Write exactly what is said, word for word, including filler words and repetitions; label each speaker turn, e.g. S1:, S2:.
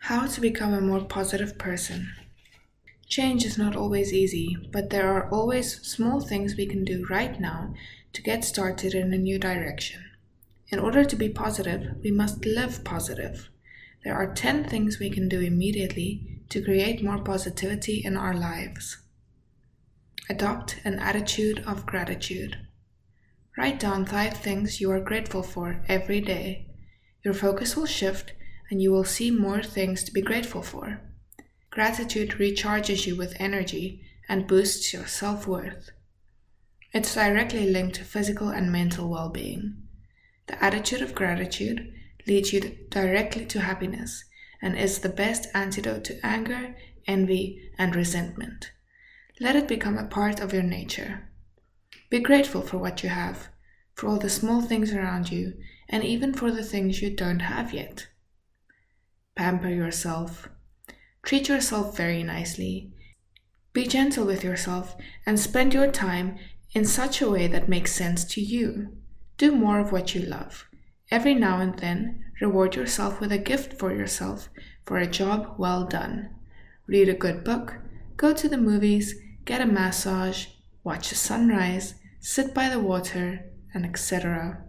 S1: How to become a more positive person. Change is not always easy, but there are always small things we can do right now to get started in a new direction. In order to be positive, we must live positive. There are ten things we can do immediately to create more positivity in our lives. Adopt an attitude of gratitude. Write down five things you are grateful for every day. Your focus will shift and you will see more things to be grateful for. Gratitude recharges you with energy and boosts your self-worth. It's directly linked to physical and mental well-being. The attitude of gratitude leads you directly to happiness and is the best antidote to anger, envy, and resentment. Let it become a part of your nature. Be grateful for what you have, for all the small things around you, and even for the things you don't have yet. Pamper yourself. Treat yourself very nicely. Be gentle with yourself and spend your time in such a way that makes sense to you. Do more of what you love. Every now and then, reward yourself with a gift for yourself for a job well done. Read a good book, go to the movies, get a massage, watch the sunrise, sit by the water, and et cetera.